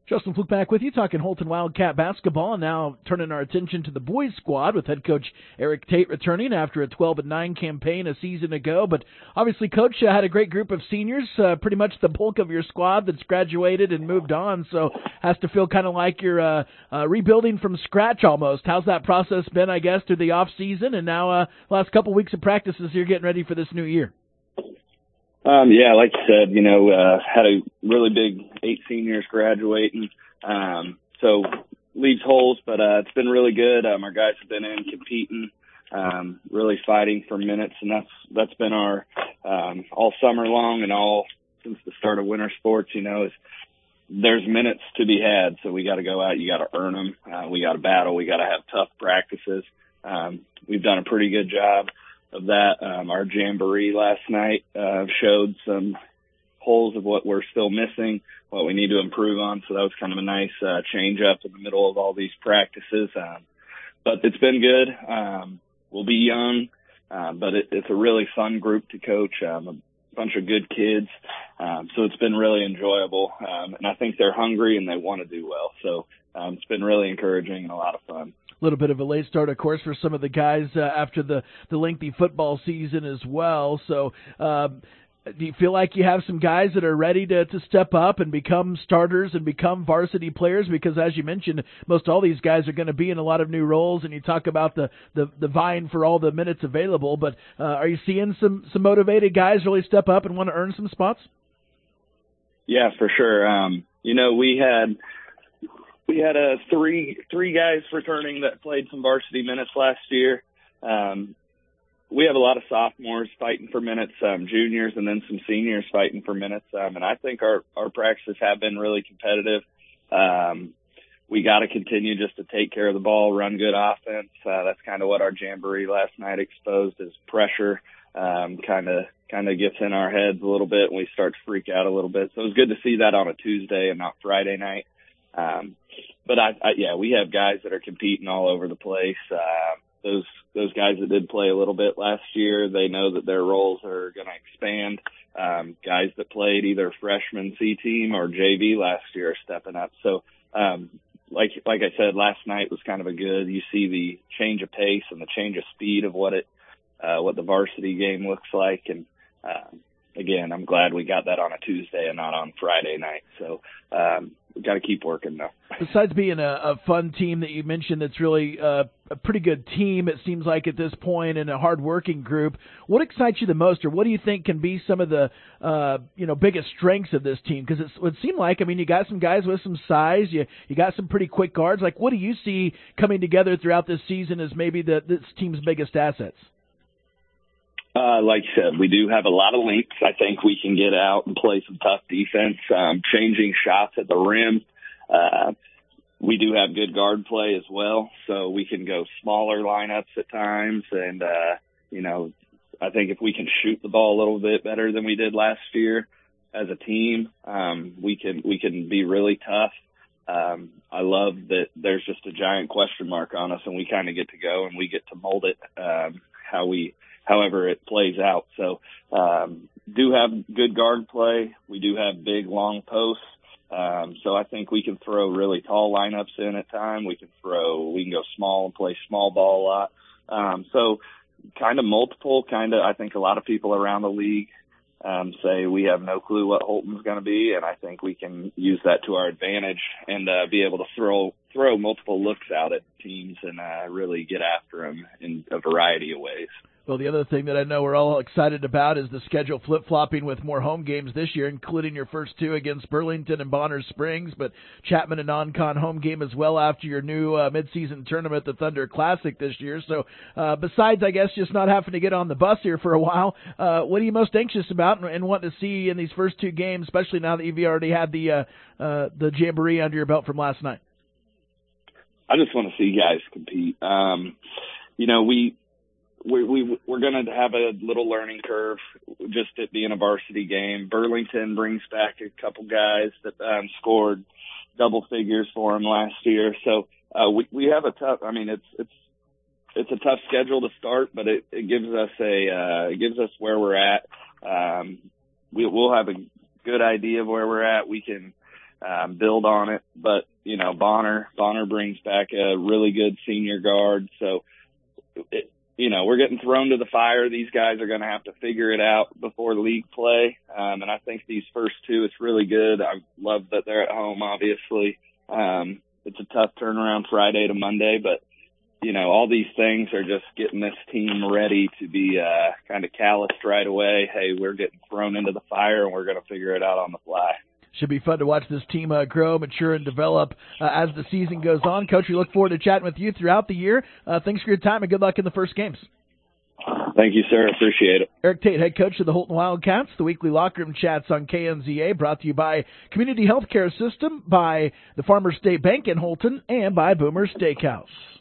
Justin Fluke back with you, talking Holton Wildcat basketball, and now turning our attention to the boys squad with head coach Eric Tate returning after a 12-9 campaign a season ago. But obviously, Coach had a great group of seniors, pretty much the bulk of your squad that's graduated and moved on, so has to feel kind of like you're rebuilding from scratch almost. How's that process been, I guess, through the off season, and now last couple weeks of practices you're getting ready for this new year? Yeah, like you said, had a really big 8 seniors graduating. So leaves holes, but it's been really good. Our guys have been in competing, really fighting for minutes, and that's been our all summer long and all since the start of winter sports, is there's minutes to be had. So we got to go out, you got to earn them. We got to battle. We got to have tough practices. We've done a pretty good job of that. Our jamboree last night showed some holes of what we're still missing, what we need to improve on. So that was kind of a nice change up in the middle of all these practices. But it's been good. We'll be young, but it's a really fun group to coach, a bunch of good kids. So it's been really enjoyable. And I think they're hungry and they want to do well. So it's been really encouraging and a lot of fun. A little bit of a late start, of course, for some of the guys after the lengthy football season as well. So do you feel like you have some guys that are ready to step up and become starters and become varsity players? Because as you mentioned, most all these guys are going to be in a lot of new roles, and you talk about the vying for all the minutes available. But are you seeing some motivated guys really step up and want to earn some spots? Yeah, for sure. We had three guys returning that played some varsity minutes last year. We have a lot of sophomores fighting for minutes, juniors, and then some seniors fighting for minutes. And I think our practices have been really competitive. We got to continue just to take care of the ball, run good offense. That's kind of what our jamboree last night exposed is pressure. Kind of gets in our heads a little bit, and we start to freak out a little bit. So it was good to see that on a Tuesday and not Friday night. But we have guys that are competing all over the place. Those guys that did play a little bit last year, they know that their roles are going to expand. Guys that played either freshman C team or JV last year are stepping up. So, like I said, last night was kind of you see the change of pace and the change of speed of what the varsity game looks like. And, again, I'm glad we got that on a Tuesday and not on Friday night. So, we got to keep working though. Besides being a fun team that you mentioned that's really a pretty good team, it seems like at this point, and a hard-working group, what excites you the most, or what do you think can be some of the biggest strengths of this team? Because it would seem like, you got some guys with some size, you got some pretty quick guards. Like, what do you see coming together throughout this season as maybe this team's biggest assets? Like you said, we do have a lot of length. I think we can get out and play some tough defense, changing shots at the rim. We do have good guard play as well, so we can go smaller lineups at times. And, I think if we can shoot the ball a little bit better than we did last year as a team, we can be really tough. I love that there's just a giant question mark on us, and we kind of get to go and we get to mold it however it plays out. So do have good guard play. We do have big, long posts. So I think we can throw really tall lineups in at time. We can go small and play small ball a lot. So kind of multiple, I think a lot of people around the league say we have no clue what Holton's going to be, and I think we can use that to our advantage and be able to throw multiple looks out at teams and really get after them in a variety of ways. Well, the other thing that I know we're all excited about is the schedule flip-flopping with more home games this year, including your first 2 against Burlington and Bonner Springs, but Chapman and non-con home game as well after your new midseason tournament, the Thunder Classic this year. So besides, I guess, just not having to get on the bus here for a while, what are you most anxious about and want to see in these first 2 games, especially now that you've already had the jamboree under your belt from last night? I just want to see guys compete. We're going to have a little learning curve, just it being a varsity game. Burlington brings back a couple guys that scored double figures for them last year. So we have a tough. It's a tough schedule to start, but it gives us where we're at. We'll have a good idea of where we're at. We can build on it. But, you know, Bonner brings back a really good senior guard. So, you know, we're getting thrown to the fire. These guys are going to have to figure it out before league play. And I think these first two, it's really good. I love that they're at home, obviously. It's a tough turnaround Friday to Monday, but, you know, all these things are just getting this team ready to be kind of calloused right away. Hey, we're getting thrown into the fire, and we're going to figure it out on the fly. Should be fun to watch this team grow, mature, and develop as the season goes on. Coach, we look forward to chatting with you throughout the year. Thanks for your time, and good luck in the first games. Thank you, sir. Appreciate it. Eric Tate, head coach of the Holton Wildcats. The weekly locker room chats on KNZA, brought to you by Community Healthcare System, by the Farmers State Bank in Holton, and by Boomer Steakhouse.